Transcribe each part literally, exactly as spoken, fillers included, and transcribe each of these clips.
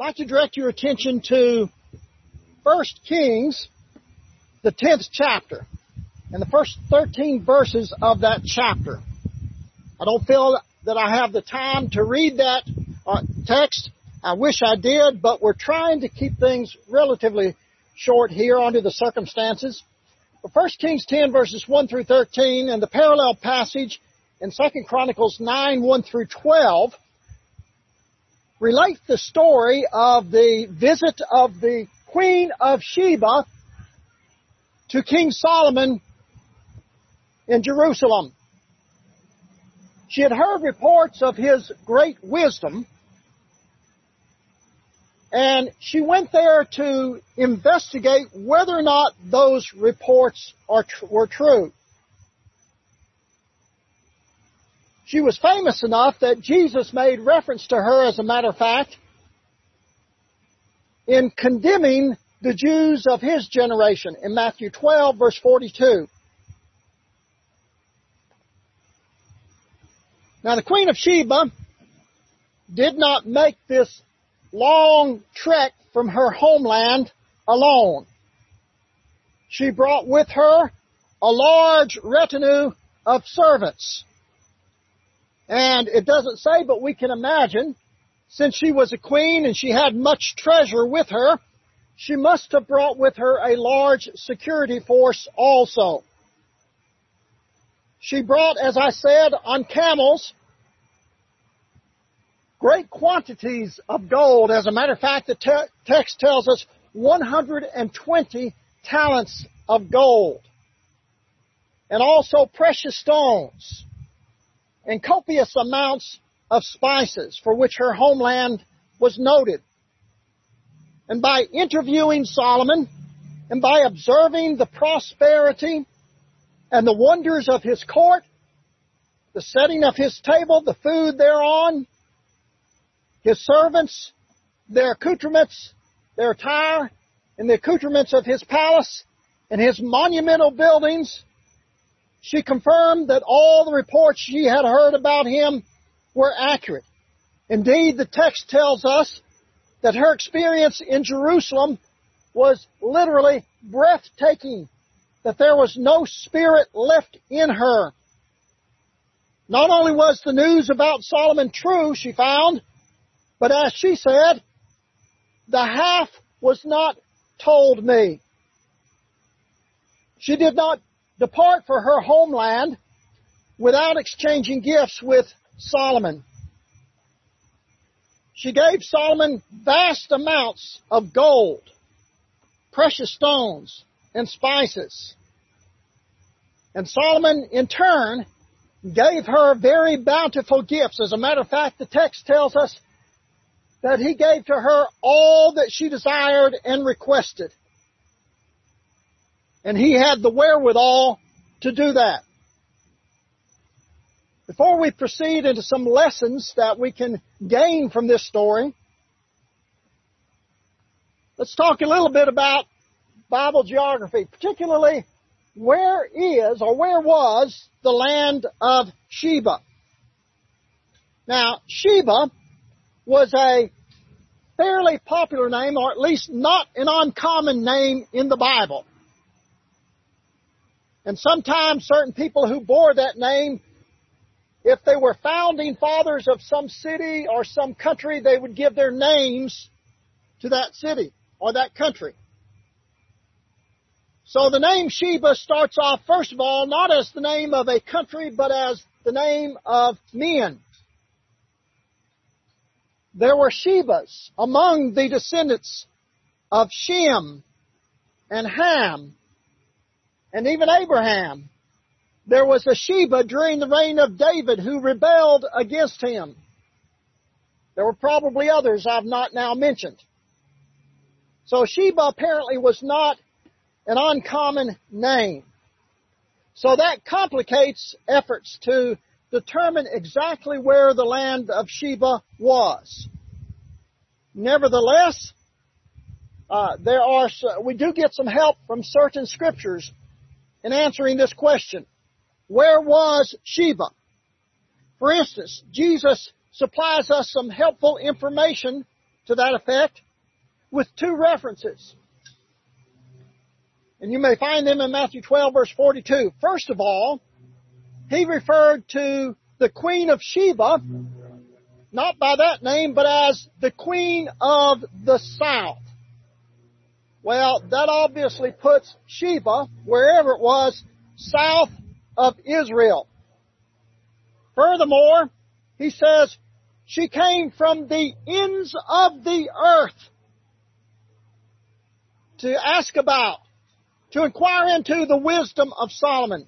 I'd like to direct your attention to First Kings, the tenth chapter, and the first thirteen verses of that chapter. I don't feel that I have the time to read that uh, text. I wish I did, but we're trying to keep things relatively short here under the circumstances. But First Kings ten, verses one through thirteen, and the parallel passage in Second Chronicles nine, one through twelve, relate the story of the visit of the Queen of Sheba to King Solomon in Jerusalem. She had heard reports of his great wisdom, and she went there to investigate whether or not those reports are tr- were true. She was famous enough that Jesus made reference to her, as a matter of fact, in condemning the Jews of his generation in Matthew twelve, verse forty-two. Now, the Queen of Sheba did not make this long trek from her homeland alone. She brought with her a large retinue of servants. And it doesn't say, but we can imagine, since she was a queen and she had much treasure with her, she must have brought with her a large security force also. She brought, as I said, on camels, great quantities of gold. As a matter of fact, the te- text tells us one hundred twenty talents of gold. And also precious stones. And copious amounts of spices, for which her homeland was noted. And by interviewing Solomon, and by observing the prosperity and the wonders of his court, the setting of his table, the food thereon, his servants, their accoutrements, their attire, and the accoutrements of his palace, and his monumental buildings, she confirmed that all the reports she had heard about him were accurate. Indeed, the text tells us that her experience in Jerusalem was literally breathtaking, that there was no spirit left in her. Not only was the news about Solomon true, she found, but as she said, the half was not told me. She did not depart for her homeland without exchanging gifts with Solomon. She gave Solomon vast amounts of gold, precious stones, and spices. And Solomon, in turn, gave her very bountiful gifts. As a matter of fact, the text tells us that he gave to her all that she desired and requested. And he had the wherewithal to do that. Before we proceed into some lessons that we can gain from this story, let's talk a little bit about Bible geography, particularly where is or where was the land of Sheba. Now, Sheba was a fairly popular name, or at least not an uncommon name in the Bible. And sometimes certain people who bore that name, if they were founding fathers of some city or some country, they would give their names to that city or that country. So the name Sheba starts off, first of all, not as the name of a country, but as the name of men. There were Shebas among the descendants of Shem and Ham, and even Abraham. There was a Sheba during the reign of David who rebelled against him. There were probably others I've not now mentioned. So Sheba apparently was not an uncommon name. So that complicates efforts to determine exactly where the land of Sheba was. Nevertheless, uh, there are we do get some help from certain scriptures in answering this question. Where was Sheba? For instance, Jesus supplies us some helpful information to that effect with two references. And you may find them in Matthew twelve, verse forty-two. First of all, he referred to the Queen of Sheba, not by that name, but as the Queen of the South. Well, that obviously puts Sheba, wherever it was, south of Israel. Furthermore, he says, she came from the ends of the earth to ask about, to inquire into the wisdom of Solomon.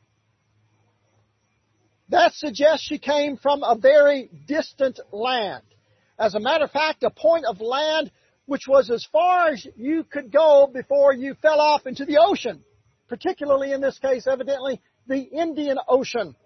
That suggests she came from a very distant land. As a matter of fact, a point of land which was as far as you could go before you fell off into the ocean. Particularly in this case, evidently, the Indian Ocean.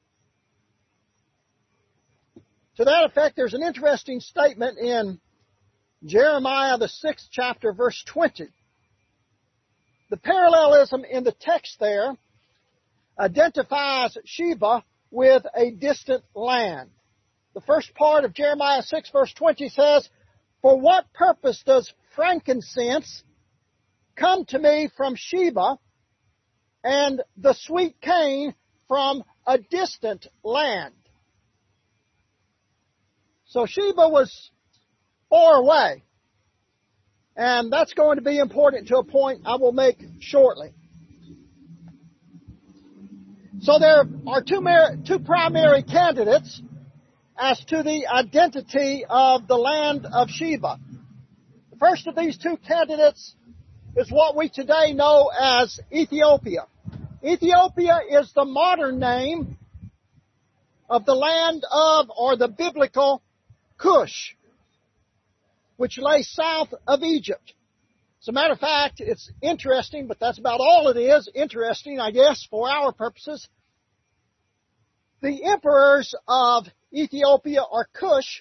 To that effect, there's an interesting statement in Jeremiah, the sixth chapter, verse twenty. The parallelism in the text there identifies Sheba with a distant land. The first part of Jeremiah six, verse twenty says, "For what purpose does frankincense come to me from Sheba, and the sweet cane from a distant land?" So Sheba was far away. And that's going to be important to a point I will make shortly. So there are two, mar- two primary candidates as to the identity of the land of Sheba. The first of these two candidates is what we today know as Ethiopia. Ethiopia is the modern name of the land of, or the biblical, Cush, which lay south of Egypt. As a matter of fact, it's interesting, but that's about all it is. Interesting, I guess, for our purposes. The emperors of Ethiopia, or Cush,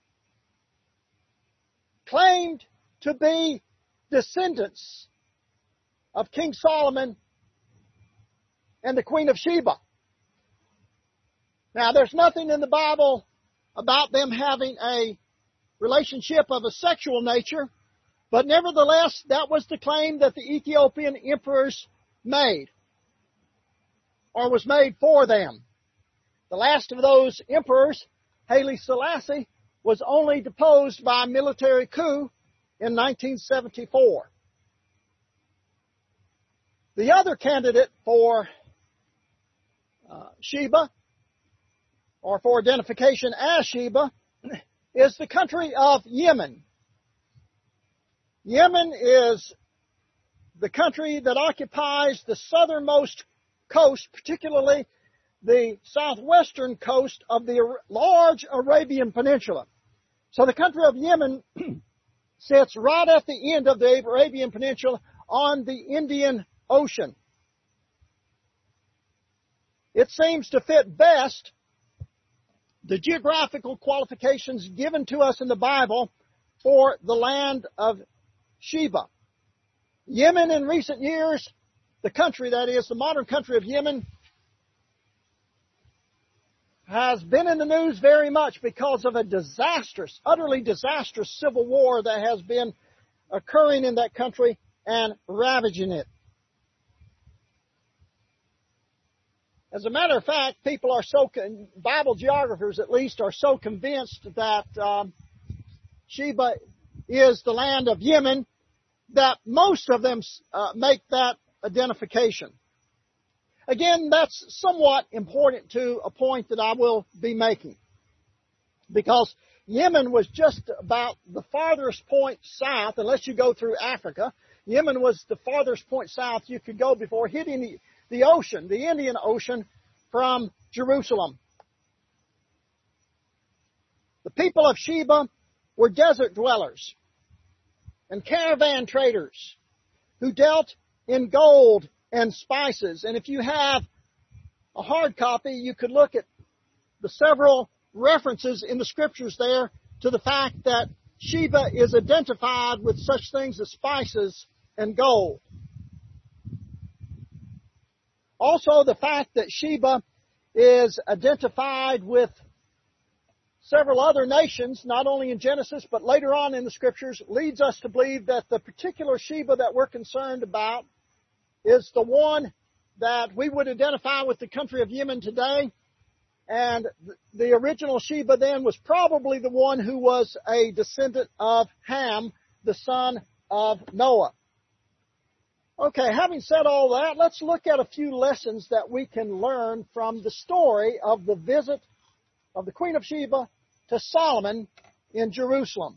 claimed to be descendants of King Solomon and the Queen of Sheba. Now, there's nothing in the Bible about them having a relationship of a sexual nature, but nevertheless, that was the claim that the Ethiopian emperors made, or was made for them. The last of those emperors, Haile Selassie, was only deposed by a military coup in nineteen seventy-four. The other candidate for uh, Sheba, or for identification as Sheba, is the country of Yemen. Yemen is the country that occupies the southernmost coast, particularly the southwestern coast of the large Arabian Peninsula. So the country of Yemen sits right at the end of the Arabian Peninsula on the Indian Ocean. It seems to fit best the geographical qualifications given to us in the Bible for the land of Sheba. Yemen in recent years, the country that is, the modern country of Yemen, has been in the news very much because of a disastrous, utterly disastrous civil war that has been occurring in that country and ravaging it. As a matter of fact, people are so, Bible geographers at least, are so convinced that um, Sheba is the land of Yemen that most of them uh, make that identification. Again, that's somewhat important to a point that I will be making, because Yemen was just about the farthest point south, unless you go through Africa. Yemen was the farthest point south you could go before hitting the the ocean, the Indian Ocean, from Jerusalem. The people of Sheba were desert dwellers and caravan traders who dealt in gold and spices. And if you have a hard copy, you could look at the several references in the scriptures there to the fact that Sheba is identified with such things as spices and gold. Also, the fact that Sheba is identified with several other nations, not only in Genesis, but later on in the Scriptures, leads us to believe that the particular Sheba that we're concerned about is the one that we would identify with the country of Yemen today. And the original Sheba then was probably the one who was a descendant of Ham, the son of Noah. Okay, having said all that, let's look at a few lessons that we can learn from the story of the visit of the Queen of Sheba to Solomon in Jerusalem.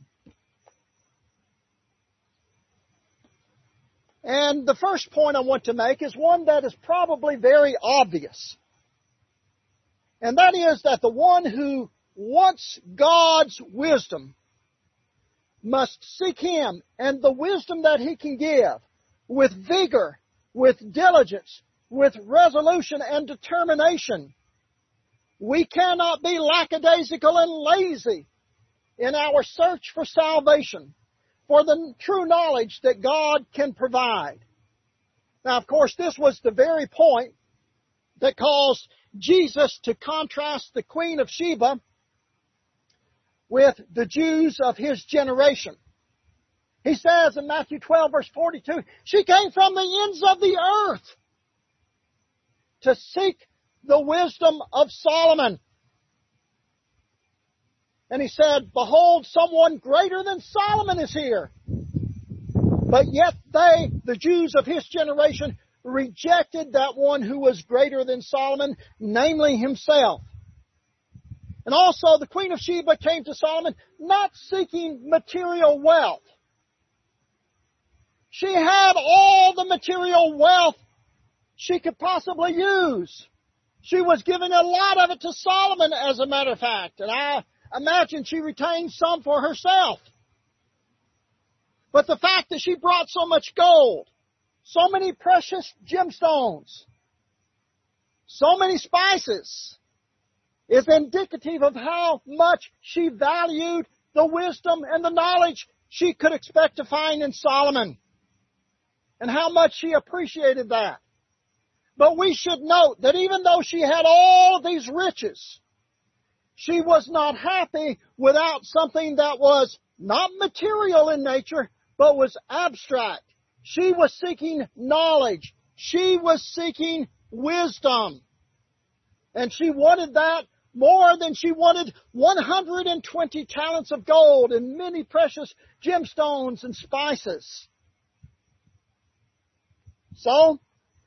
And the first point I want to make is one that is probably very obvious. And that is that the one who wants God's wisdom must seek Him and the wisdom that He can give with vigor, with diligence, with resolution and determination. We cannot be lackadaisical and lazy in our search for salvation, for the true knowledge that God can provide. Now, of course, this was the very point that caused Jesus to contrast the Queen of Sheba with the Jews of His generation. He says in Matthew twelve, verse forty-two, she came from the ends of the earth to seek the wisdom of Solomon. And He said, behold, someone greater than Solomon is here. But yet they, the Jews of His generation, rejected that one who was greater than Solomon, namely himself. And also the Queen of Sheba came to Solomon not seeking material wealth. She had all the material wealth she could possibly use. She was giving a lot of it to Solomon, as a matter of fact. And I imagine she retained some for herself. But the fact that she brought so much gold, so many precious gemstones, so many spices, is indicative of how much she valued the wisdom and the knowledge she could expect to find in Solomon, and how much she appreciated that. But we should note that even though she had all of these riches, she was not happy without something that was not material in nature, but was abstract. She was seeking knowledge. She was seeking wisdom. And she wanted that more than she wanted one hundred twenty talents of gold and many precious gemstones and spices. So,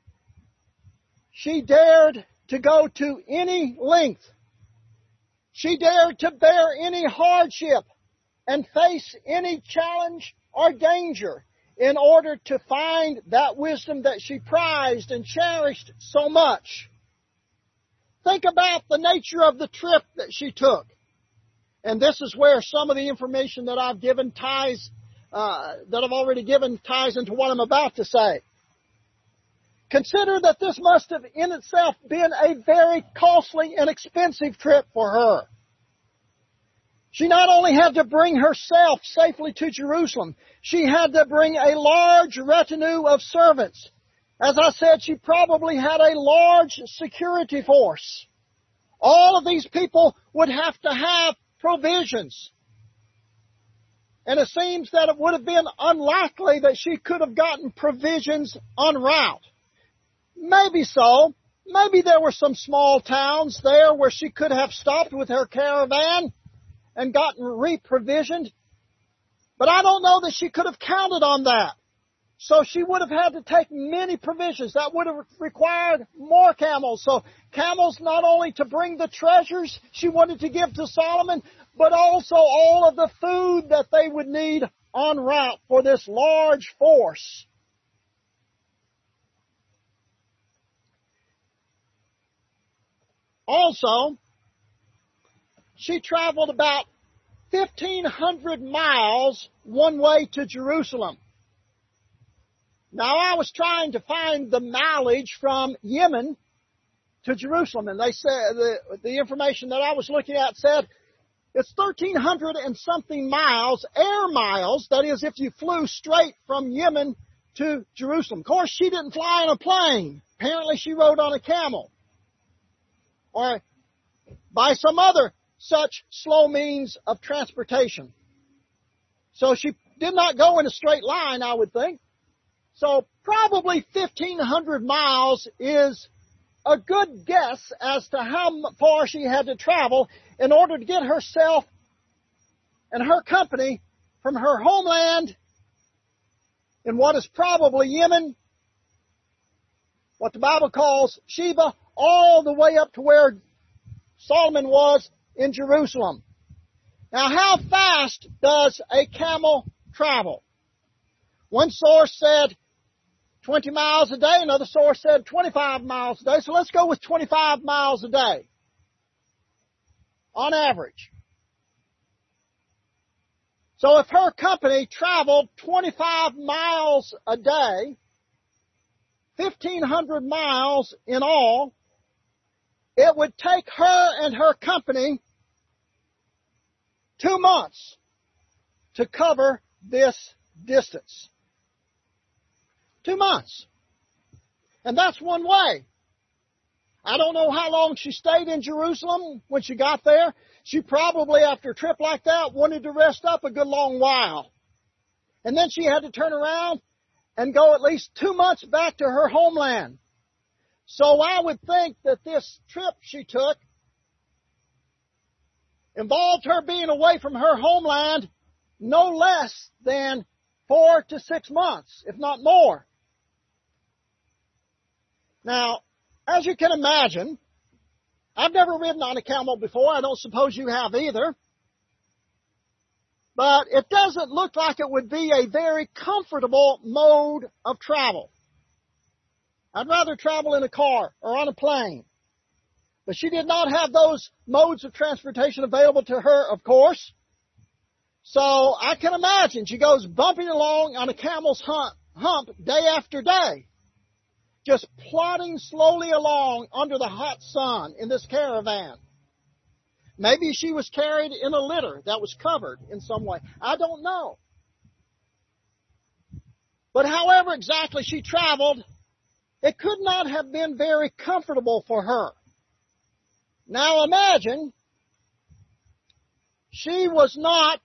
she dared to go to any length. She dared to bear any hardship and face any challenge or danger in order to find that wisdom that she prized and cherished so much. Think about the nature of the trip that she took. And this is where some of the information that I've given ties, uh, that I've already given ties into what I'm about to say. Consider that this must have in itself been a very costly and expensive trip for her. She not only had to bring herself safely to Jerusalem, she had to bring a large retinue of servants. As I said, she probably had a large security force. All of these people would have to have provisions. And it seems that it would have been unlikely that she could have gotten provisions en route. Maybe so. Maybe there were some small towns there where she could have stopped with her caravan and gotten re-provisioned. But I don't know that she could have counted on that. So she would have had to take many provisions. That would have required more camels. So camels not only to bring the treasures she wanted to give to Solomon, but also all of the food that they would need en route for this large force. Also, she traveled about fifteen hundred miles one way to Jerusalem. Now, I was trying to find the mileage from Yemen to Jerusalem, and they said the, the information that I was looking at said it's thirteen hundred and something miles, air miles, that is, if you flew straight from Yemen to Jerusalem. Of course, she didn't fly in a plane. Apparently, she rode on a camel, or by some other such slow means of transportation. So she did not go in a straight line, I would think. So probably fifteen hundred miles is a good guess as to how far she had to travel in order to get herself and her company from her homeland in what is probably Yemen, what the Bible calls Sheba, all the way up to where Solomon was in Jerusalem. Now, how fast does a camel travel? One source said twenty miles a day. Another source said twenty-five miles a day. So let's go with twenty-five miles a day on average. So if her company traveled twenty-five miles a day, fifteen hundred miles in all, it would take her and her company two months to cover this distance. Two months. And that's one way. I don't know how long she stayed in Jerusalem when she got there. She probably, after a trip like that, wanted to rest up a good long while. And then she had to turn around and go at least two months back to her homeland. So I would think that this trip she took involved her being away from her homeland no less than four to six months, if not more. Now, as you can imagine, I've never ridden on a camel before. I don't suppose you have either. But it doesn't look like it would be a very comfortable mode of travel. I'd rather travel in a car or on a plane. But she did not have those modes of transportation available to her, of course. So I can imagine she goes bumping along on a camel's hump, hump day after day, just plodding slowly along under the hot sun in this caravan. Maybe she was carried in a litter that was covered in some way. I don't know. But however exactly she traveled, it could not have been very comfortable for her. Now imagine she was not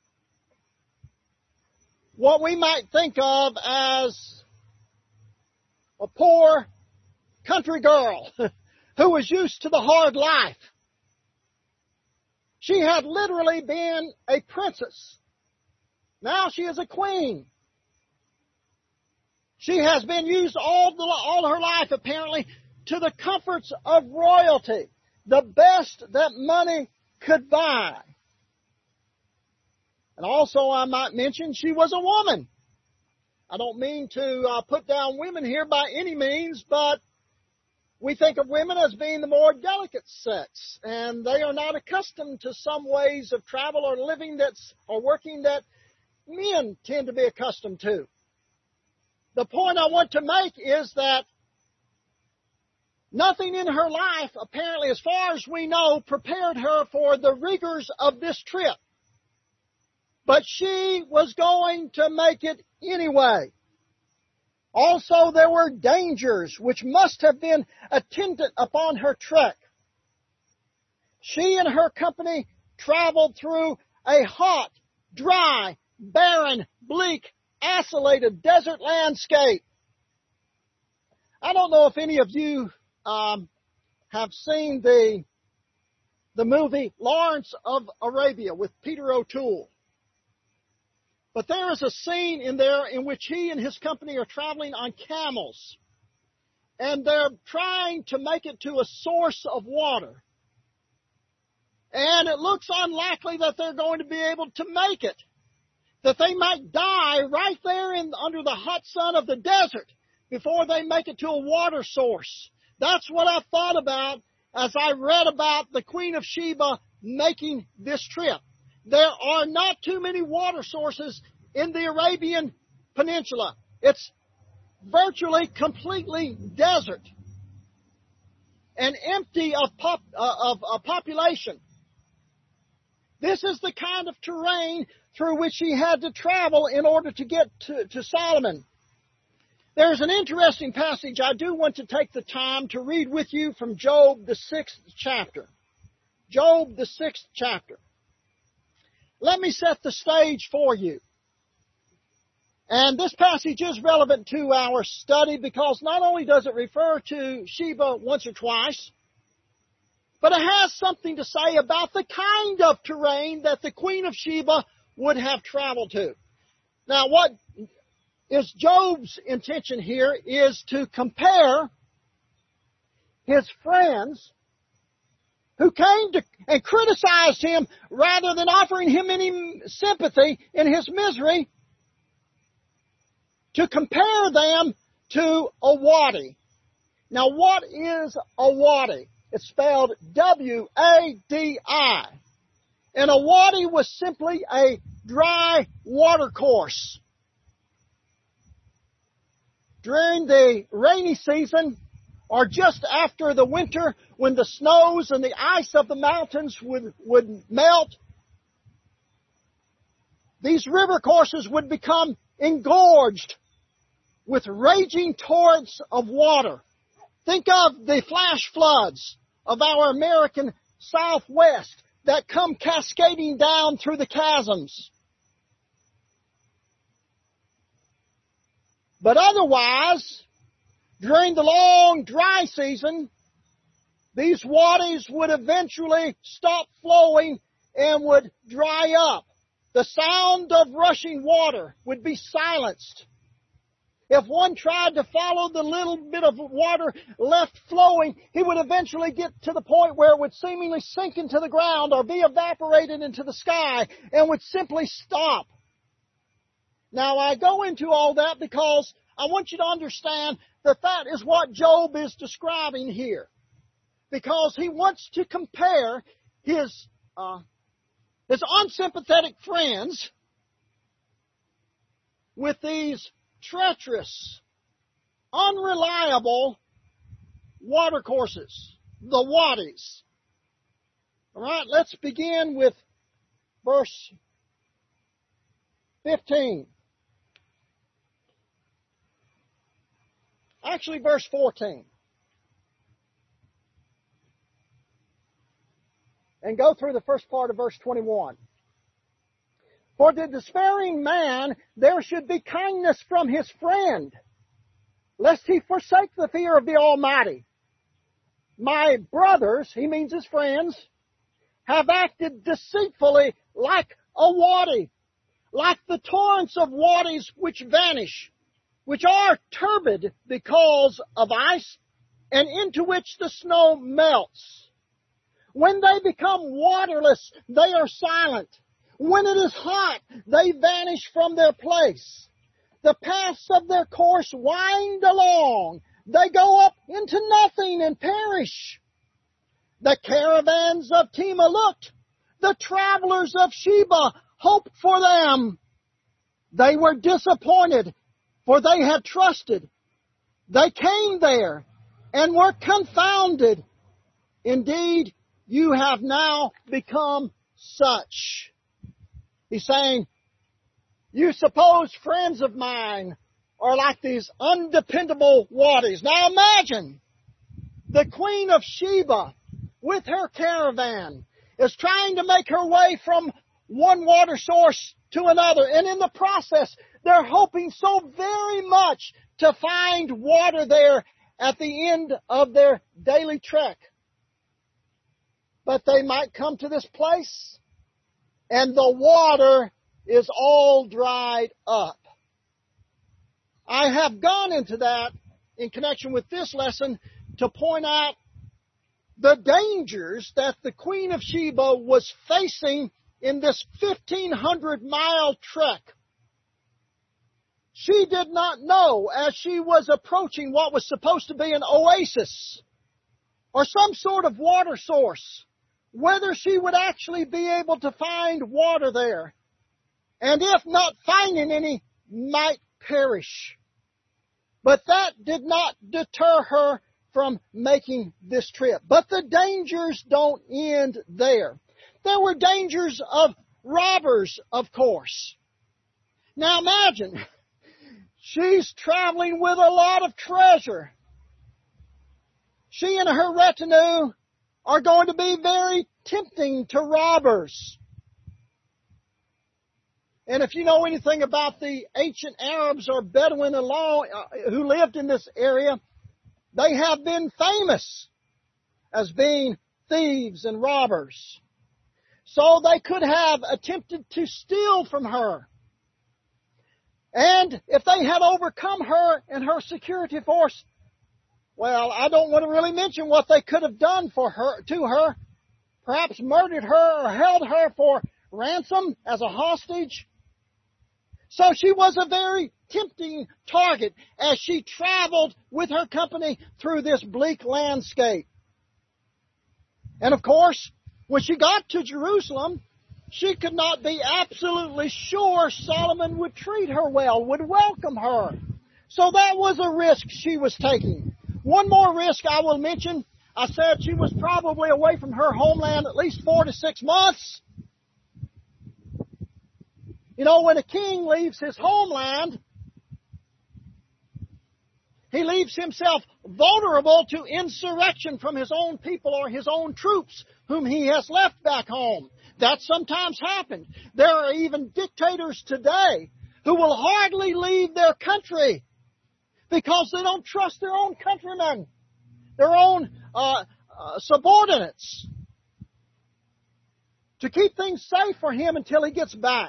what we might think of as a poor country girl who was used to the hard life. She had literally been a princess. Now she is a queen. She has been used all, the, all her life, apparently, to the comforts of royalty, the best that money could buy. And also, I might mention, she was a woman. I don't mean to uh, put down women here by any means, but we think of women as being the more delicate sex, and they are not accustomed to some ways of travel or living that's or working that men tend to be accustomed to. The point I want to make is that nothing in her life, apparently, as far as we know, prepared her for the rigors of this trip. But she was going to make it anyway. Also, there were dangers which must have been attendant upon her trek. She and her company traveled through a hot, dry, barren, bleak, isolated desert landscape. I don't know if any of you um, have seen the, the movie Lawrence of Arabia with Peter O'Toole. But there is a scene in there in which he and his company are traveling on camels. And they're trying to make it to a source of water. And it looks unlikely that they're going to be able to make it. That they might die right there in, under the hot sun of the desert before they make it to a water source. That's what I thought about as I read about the Queen of Sheba making this trip. There are not too many water sources in the Arabian Peninsula. It's virtually completely desert and empty of, pop, uh, of uh, population. This is the kind of terrain through which he had to travel in order to get to, to Solomon. There's an interesting passage I do want to take the time to read with you from Job, the sixth chapter. Job, the sixth chapter. Let me set the stage for you. And this passage is relevant to our study because not only does it refer to Sheba once or twice, but it has something to say about the kind of terrain that the Queen of Sheba would have traveled to. Now, what is Job's intention here is to compare his friends who came to and criticized him rather than offering him any sympathy in his misery, to compare them to a wadi. Now, what is a wadi? It's spelled W A D I. And a wadi was simply a dry watercourse. During the rainy season, or just after the winter, when the snows and the ice of the mountains would, would melt, these river courses would become engorged with raging torrents of water. Think of the flash floods of our American Southwest that come cascading down through the chasms. But otherwise, during the long dry season, these wadis would eventually stop flowing and would dry up. The sound of rushing water would be silenced. If one tried to follow the little bit of water left flowing, he would eventually get to the point where it would seemingly sink into the ground or be evaporated into the sky and would simply stop. Now, I go into all that because I want you to understand that that is what Job is describing here. Because he wants to compare his, uh, his unsympathetic friends with these treacherous, unreliable watercourses, the wadis. All right, let's begin with verse fifteen. Actually, verse fourteen. And go through the first part of verse twenty-one. For the despairing man, there should be kindness from his friend, lest he forsake the fear of the Almighty. My brothers, he means his friends, have acted deceitfully like a wadi, like the torrents of wadis which vanish, which are turbid because of ice, and into which the snow melts. When they become waterless, they are silent. When it is hot, they vanish from their place. The paths of their course wind along. They go up into nothing and perish. The caravans of Tema looked. The travelers of Sheba hoped for them. They were disappointed, for they had trusted. They came there and were confounded. Indeed, you have now become such. He's saying, you supposed friends of mine are like these undependable wadis. Now imagine the Queen of Sheba with her caravan is trying to make her way from one water source to another. And in the process, they're hoping so very much to find water there at the end of their daily trek. But they might come to this place and the water is all dried up. I have gone into that in connection with this lesson to point out the dangers that the Queen of Sheba was facing in this fifteen hundred mile trek. She did not know as she was approaching what was supposed to be an oasis or some sort of water source, whether she would actually be able to find water there. And if not finding any, might perish. But that did not deter her from making this trip. But the dangers don't end there. There were dangers of robbers, of course. Now imagine, she's traveling with a lot of treasure. She and her retinue are going to be very tempting to robbers. And if you know anything about the ancient Arabs or Bedouin law who lived in this area, they have been famous as being thieves and robbers. So they could have attempted to steal from her. And if they had overcome her and her security force, well, I don't want to really mention what they could have done for her, to her. Perhaps murdered her or held her for ransom as a hostage. So she was a very tempting target as she traveled with her company through this bleak landscape. And of course, when she got to Jerusalem, she could not be absolutely sure Solomon would treat her well, would welcome her. So that was a risk she was taking. One more risk I will mention. I said she was probably away from her homeland at least four to six months. You know, when a king leaves his homeland, he leaves himself vulnerable to insurrection from his own people or his own troops whom he has left back home. That sometimes happens. There are even dictators today who will hardly leave their country because they don't trust their own countrymen, their own uh, uh, subordinates, to keep things safe for him until he gets back.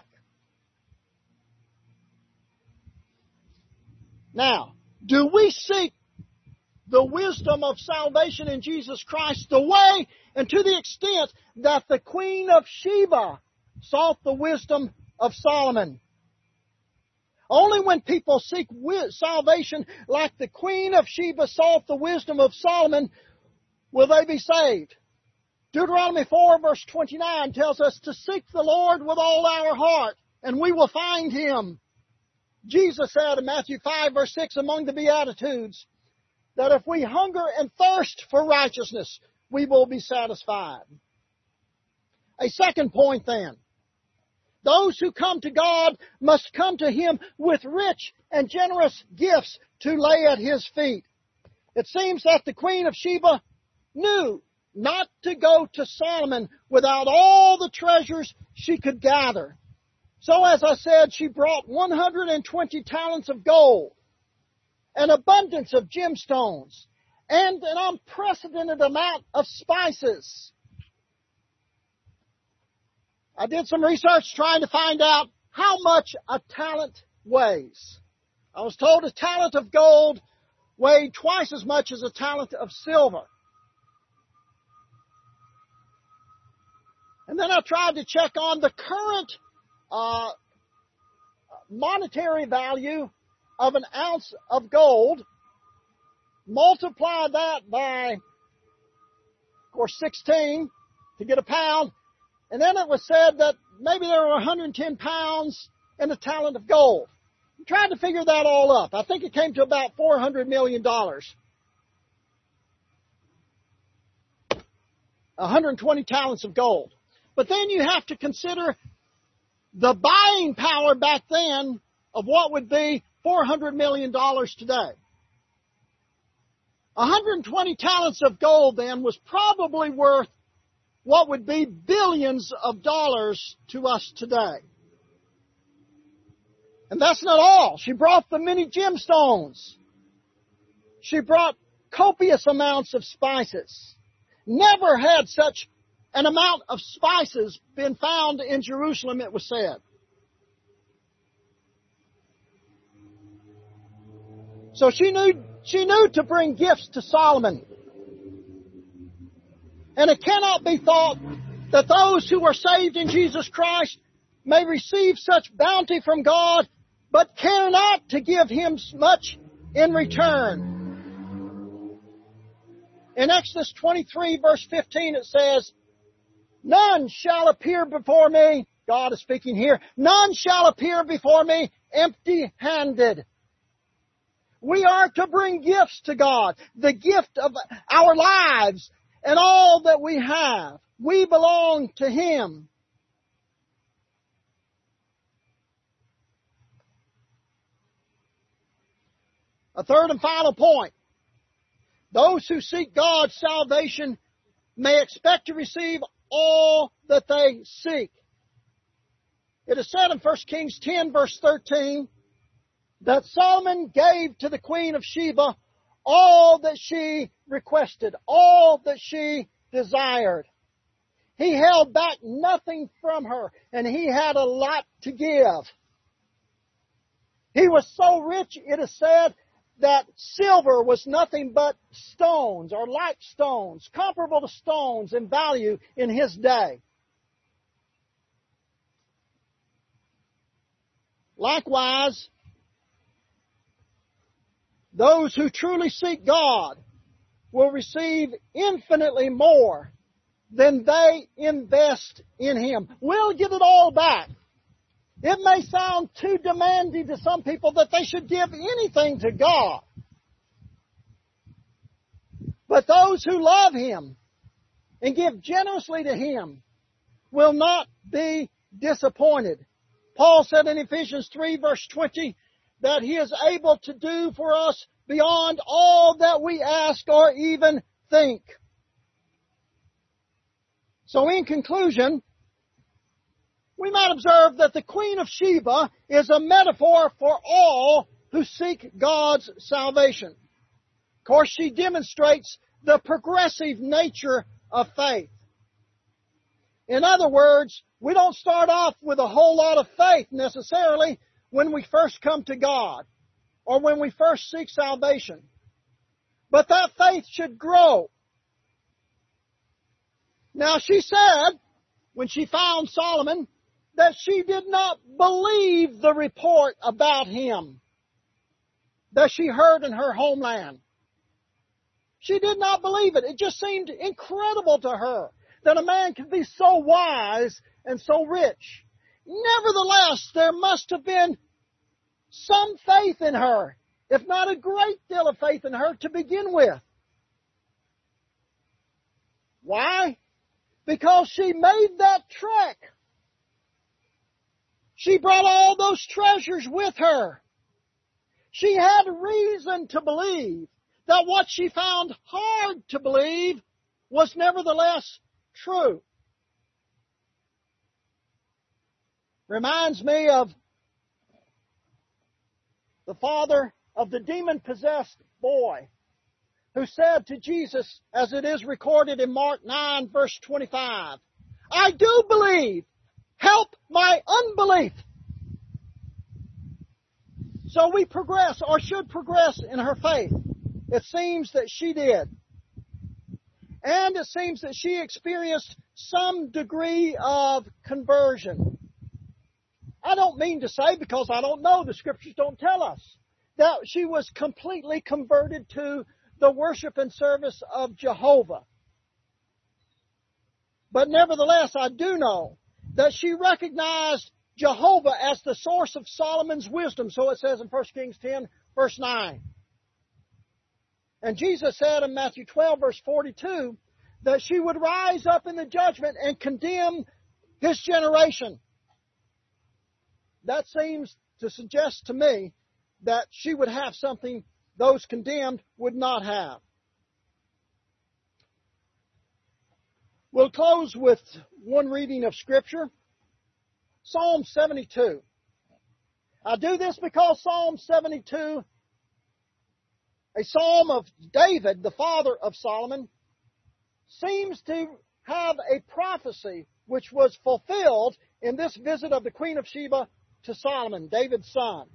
Now, do we seek the wisdom of salvation in Jesus Christ the way and to the extent that the Queen of Sheba sought the wisdom of Solomon? Only when people seek salvation like the Queen of Sheba sought the wisdom of Solomon will they be saved. Deuteronomy four verse twenty-nine tells us to seek the Lord with all our heart, and we will find Him. Jesus said in Matthew five verse six among the Beatitudes that if we hunger and thirst for righteousness, we will be satisfied. A second point then. Those who come to God must come to Him with rich and generous gifts to lay at His feet. It seems that the Queen of Sheba knew not to go to Solomon without all the treasures she could gather. So as I said, she brought one hundred twenty talents of gold, an abundance of gemstones, and an unprecedented amount of spices. I did some research trying to find out how much a talent weighs. I was told a talent of gold weighed twice as much as a talent of silver. And then I tried to check on the current uh, monetary value of an ounce of gold, multiply that by, of course, sixteen to get a pound, and then it was said that maybe there were one hundred ten pounds in a talent of gold. I tried to figure that all up. I think it came to about four hundred million dollars. one hundred twenty talents of gold. But then you have to consider the buying power back then of what would be four hundred million dollars today. one hundred twenty talents of gold then was probably worth what would be billions of dollars to us today. And that's not all. She brought the many gemstones. She brought copious amounts of spices. Never had such an amount of spices been found in Jerusalem, it was said. So she knew, she knew to bring gifts to Solomon. And it cannot be thought that those who are saved in Jesus Christ may receive such bounty from God, but care not to give Him much in return. In Exodus twenty-three verse fifteen it says, none shall appear before me, God is speaking here, none shall appear before me empty-handed. We are to bring gifts to God, the gift of our lives and all that we have. We belong to Him. A third and final point. Those who seek God's salvation may expect to receive all that they seek. It is said in First Kings ten, verse thirteen, that Solomon gave to the queen of Sheba all that she requested, all that she desired. He held back nothing from her, and he had a lot to give. He was so rich, it is said, that silver was nothing but stones, or like stones, comparable to stones in value in his day. Likewise, those who truly seek God will receive infinitely more than they invest in Him. We'll get it all back. It may sound too demanding to some people that they should give anything to God. But those who love Him and give generously to Him will not be disappointed. Paul said in Ephesians three, verse twenty, that He is able to do for us beyond all that we ask or even think. So in conclusion, we might observe that the Queen of Sheba is a metaphor for all who seek God's salvation. Of course, she demonstrates the progressive nature of faith. In other words, we don't start off with a whole lot of faith necessarily when we first come to God or when we first seek salvation. But that faith should grow. Now, she said, when she found Solomon, that she did not believe the report about him that she heard in her homeland. She did not believe it. It just seemed incredible to her that a man could be so wise and so rich. Nevertheless, there must have been some faith in her, if not a great deal of faith in her to begin with. Why? Because she made that trek. She brought all those treasures with her. She had reason to believe that what she found hard to believe was nevertheless true. Reminds me of the father of the demon-possessed boy who said to Jesus, as it is recorded in Mark nine, verse twenty-five, "I do believe. Help my unbelief." So we progress, or should progress, in her faith. It seems that she did. And it seems that she experienced some degree of conversion. I don't mean to say, because I don't know, the Scriptures don't tell us, that she was completely converted to the worship and service of Jehovah. But nevertheless, I do know that she recognized Jehovah as the source of Solomon's wisdom. So it says in First Kings ten, verse nine. And Jesus said in Matthew twelve, verse forty-two, that she would rise up in the judgment and condemn this generation. That seems to suggest to me that she would have something those condemned would not have. We'll close with one reading of Scripture. Psalm seventy-two. I do this because Psalm seventy-two, a psalm of David, the father of Solomon, seems to have a prophecy which was fulfilled in this visit of the Queen of Sheba to Solomon, David's son.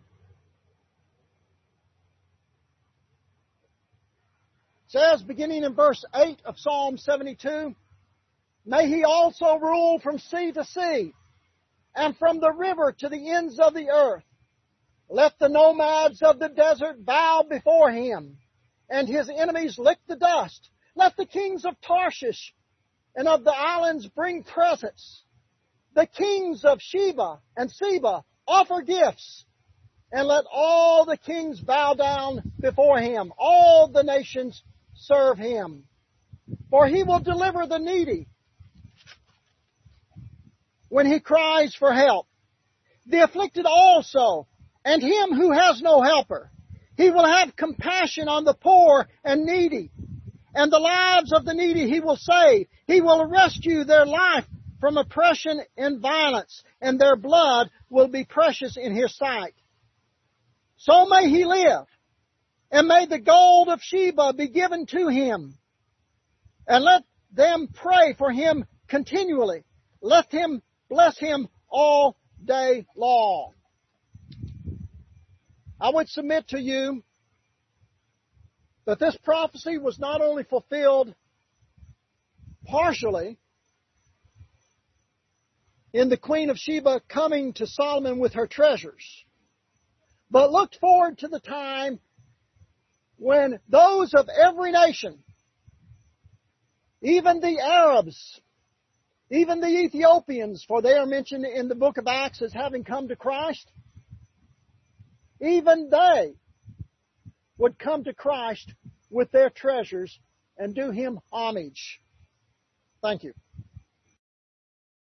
It says, beginning in verse eight of Psalm seventy-two, "May he also rule from sea to sea, and from the river to the ends of the earth. Let the nomads of the desert bow before him, and his enemies lick the dust. Let the kings of Tarshish and of the islands bring presents. The kings of Sheba and Seba offer gifts, and let all the kings bow down before him. All the nations serve him. For he will deliver the needy when he cries for help, the afflicted also, and him who has no helper. He will have compassion on the poor and needy, and the lives of the needy He will save. He will rescue their life from oppression and violence, and their blood will be precious in His sight. So may he live, and may the gold of Sheba be given to him, and let them pray for him continually. Let him bless him all day long. I would submit to you that this prophecy was not only fulfilled partially in the Queen of Sheba coming to Solomon with her treasures, but looked forward to the time when those of every nation, even the Arabs, even the Ethiopians, for they are mentioned in the book of Acts as having come to Christ, even they would come to Christ with their treasures and do Him homage. Thank you.